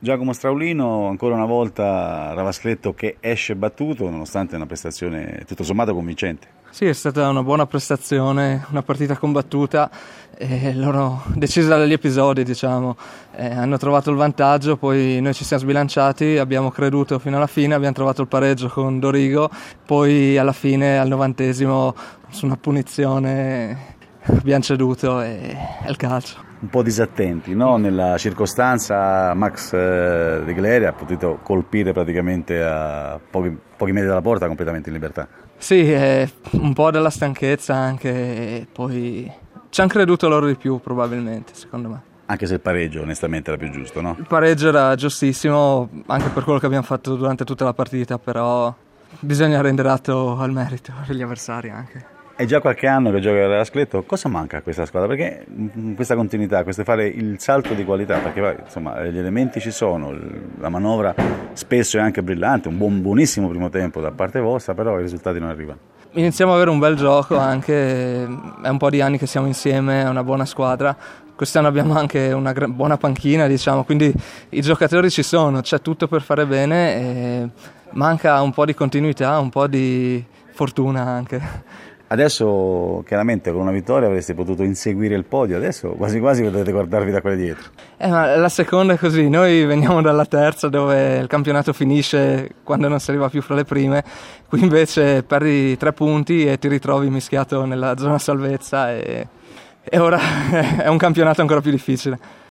Giacomo Straulino, ancora una volta Ravascletto che esce battuto nonostante una prestazione tutto sommato convincente. Sì, è stata una buona prestazione, una partita combattuta, loro decisa dagli episodi, diciamo, hanno trovato il vantaggio, poi noi ci siamo sbilanciati, abbiamo creduto fino alla fine, abbiamo trovato il pareggio con Dorigo, poi alla fine al 90esimo su una punizione abbiamo ceduto e è il calcio. Un po' disattenti, no? Nella circostanza Max De Gleria ha potuto colpire praticamente a pochi metri dalla porta completamente in libertà. Sì, un po' della stanchezza anche, e poi ci hanno creduto loro di più probabilmente, secondo me. Anche se il pareggio onestamente era più giusto, no? Il pareggio era giustissimo anche per quello che abbiamo fatto durante tutta la partita, però bisogna rendere atto al merito degli avversari anche. È già qualche anno che gioca a Ravascletto, cosa manca a questa squadra? Perché questa continuità, questo fare il salto di qualità, perché insomma gli elementi ci sono, la manovra spesso è anche brillante, buonissimo primo tempo da parte vostra, però i risultati non arrivano. Iniziamo ad avere un bel gioco anche, è un po' di anni che siamo insieme, è una buona squadra. Quest'anno abbiamo anche una buona panchina, diciamo, quindi i giocatori ci sono, c'è tutto per fare bene e manca un po' di continuità, un po' di fortuna anche. Adesso chiaramente con una vittoria avreste potuto inseguire il podio, adesso quasi quasi potete guardarvi da quelle dietro. Ma la seconda è così, noi veniamo dalla terza dove il campionato finisce quando non si arriva più fra le prime, qui invece perdi 3 punti e ti ritrovi mischiato nella zona salvezza e ora è un campionato ancora più difficile.